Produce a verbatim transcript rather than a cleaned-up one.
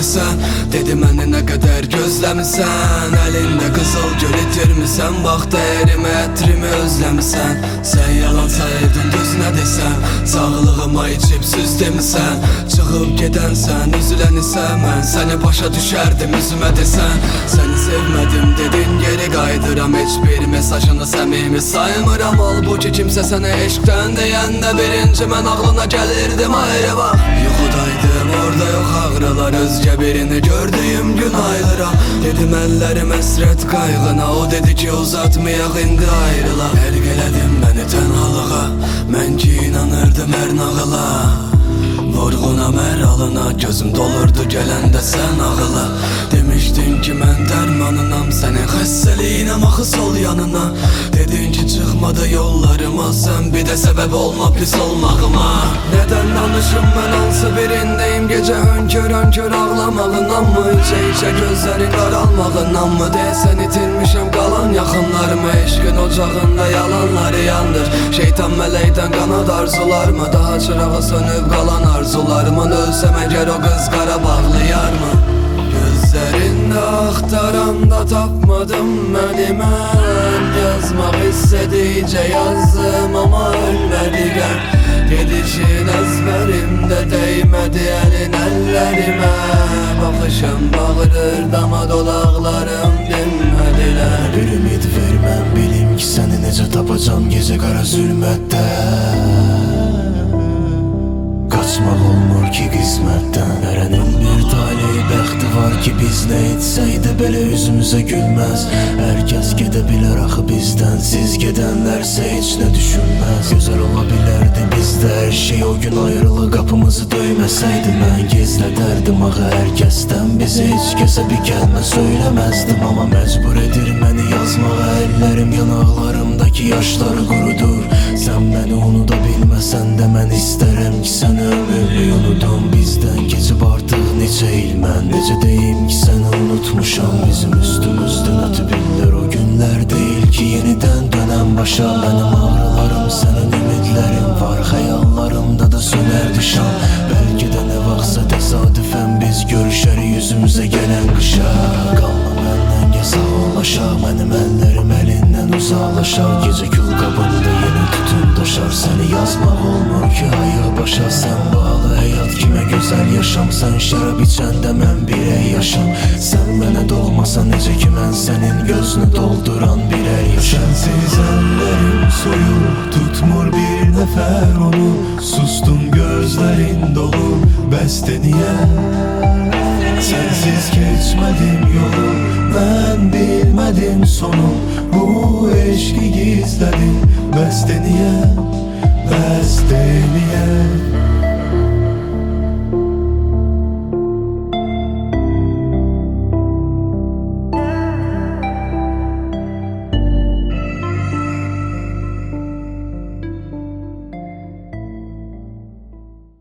demelisən. Dedi məni nə qədər gözləmisən, əlində qızıl gül itirmisən. Bax dəyərimi, ətrimi özləmisən. Sən yalan sayırdın düzünə desən, sağlığıma içib süz demisən. Çıxıb gedənsən, üzülən isə mən səni başa düşərdim üzümə desən. Səni sevmədim dedin, geri qaydıram, heç bir mesajını səmimi saymıram. Halbuki kimsə sənə eşqdən deyəndə birinci mən ağlına gəlirdim ayrı vaxt. Yuxudaydım, orada yox ağrılar, özgə birini gördüyüm gün aylıra. Dedim əllərim əsrət qayğına, o dedi ki uzatmayaq indi ayrıla. Ərq elədim məni tənhalığa, mən ki inanırdım hər nağıla. Vurğunam hər alına, gözüm dolurdu gələndə sən ağıla. Demişdin ki mən dərmanınam, sənin xəstəliyinəm axı sol yanına. Dedin ki çıxmadı yollarıma, sən bir də səbəb olma pis olmağıma. Nədən danışım mən hansı birindeyim, gecə hönkür hönkür ağlamağından mı, içə içə gözlərin qaralmağından mı? Deyəsən itirmişəm qalan yaxınlarımı, eşqin ocağında yalanları yandır. Şeytan mələkdən qanad arzular mı, daha çırağı sönüb qalan arzularımın. Ölsəm əgər o qız Qarabağlıyar mı? Gözlərində axtaranda tapmadım məni mən. Yazmaq istədikcə yazdım amma ölmədigən. Gedişin əzbərimdə dəymədi əlin əllərimə. Baxışım bağırır dama dodaqlarım dinmədilər. Bir ümid verməm, bilim ki səni necə tapacam gecə qara zülmətdə. Qaçmaq olmur ki qismətdən, hərənin bir taleyi bəxti var ki biz nə etsəydə belə üzümüzə gülməz. Hər kəs gedə bilər axı bizdən, siz gedənlərsə heç nə düşünməz. Gözəl ola bilərdi bizdə hər şey, o gün ayrılı qapımızı döyməsəydi. Mən gizlədərdim axı hər kəsdən, bizi heç kəsə bir kəlmə söyləməzdim. Amma məcbur edir məni yazmağa əllərim, yanaqlarımdakı yaşları qurudur. Sən məni unuda bilməsən də mən istərəm ki səni ömürlük unudum. Bizdən keçib artıq neçə il, mən necə deyim ki səni unutmuşam. Bizim üstümüzdən ötüb illər, o günlər deyil ki yenidən dönəm başa. Mənim ağrılarım, sənin ümidlərin var, xəyallarımda da sönərdi şam. Bəlkə də nə vaxtsa təsadüfən biz görüşərik yüzümüzə gələn qışa. Qalma məndən gəl sağollaşaq, mənim əllərim əlindən uzaqlaşaq. Gecə kül qabında yenə tütün daşar, səni yazmaq olmur ki ayıq başa. Sən bağlı həyat kimə gözəl yaşam, sən şərab içəndə mən birək yaşam. Sən mənə dolmasan necə ki mən sənin gözünü dolduran birək yaşam. Sənsiz əllərim soyuq, tutmur bir nəfər onu. Sustum gözlərin dolu, bəsdə niyə? Sənsiz keçmədim yolu, mən bilmədim sonu. Bu eşqi gizlədim, bəsdə niyə? Bəsdə niyə?